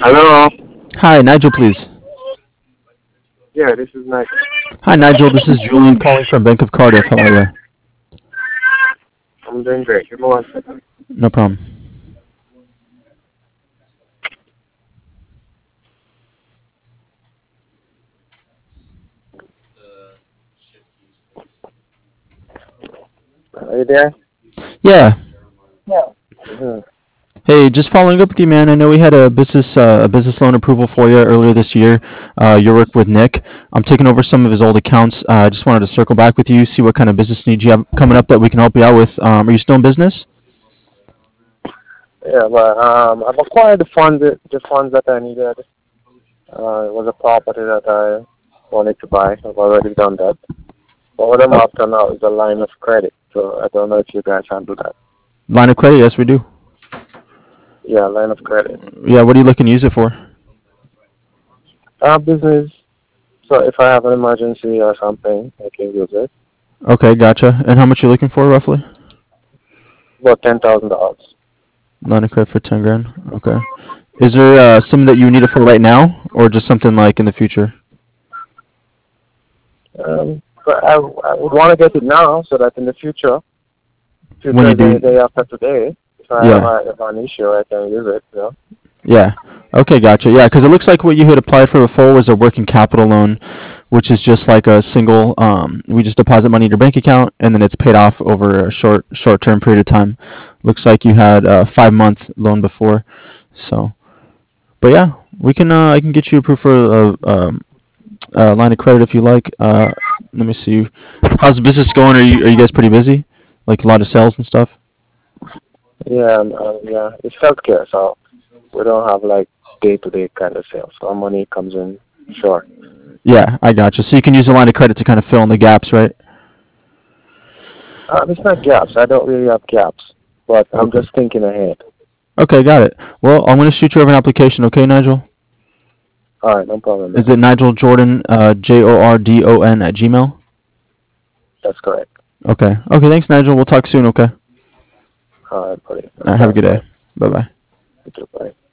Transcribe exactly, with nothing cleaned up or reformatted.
Hello. Hi, Nigel, please. Yeah, this is Mike. Hi, Nigel. This is Julian calling from Bank of Cardiff. How are you? I'm doing great. Give me one second. No problem. Are you there? Yeah. hmm Hey, just following up with you, man. I know we had a business uh, a business loan approval for you earlier this year. Uh, your work with Nick. I'm taking over some of his old accounts. Uh, I just wanted to circle back with you, see what kind of business needs you have coming up that we can help you out with. Um, are you still in business? Yeah, but um, I've acquired the funds, the funds that I needed. Uh, it was a property that I wanted to buy. I've already done that. But what I'm Uh, after now is a line of credit. So I don't know if you guys can do that. line of credit? Yes, we do. Yeah, line of credit. Yeah. What are you looking to use it for? I have business. So if I have an emergency or something, I can use it. Okay, gotcha. And how much you looking for roughly? About ten thousand dollars. Line of credit for ten grand. Okay. Is there uh, something that you need it for right now, or just something like in the future? Um, but I, I would want to get it now so that in the future, When future you is any do, day after today. If I have, yeah, a, if I have an issue, I can use it. You know? yeah. Okay, gotcha. Yeah, because it looks like what you had applied for before was a working capital loan, which is just like a single. Um, we just deposit money in your bank account, and then it's paid off over a short short term period of time. Looks like you had a five month loan before, so. But yeah, we can. Uh, I can get you approved for a, um, a line of credit if you like. Uh, let me see. How's the business going? Are you are you guys pretty busy? Like a lot of sales and stuff? Yeah, um, uh, yeah. It's healthcare, so we don't have like day-to-day kind of sales. So our money comes in short. Yeah, I gotcha. So you can use a line of credit to kind of fill in the gaps, right? Uh, it's not gaps. I don't really have gaps, but I'm Okay. just thinking ahead. Okay, got it. Well, I'm gonna shoot you over an application, okay, Nigel? All right, no problem, Is man. it Nigel Jordan, uh, J O R D O N at Gmail? That's correct. Okay. Okay, thanks, Nigel. We'll talk soon, okay? All right, buddy. All right, have a Thanks, good day. bye. Bye bye. You too, bye.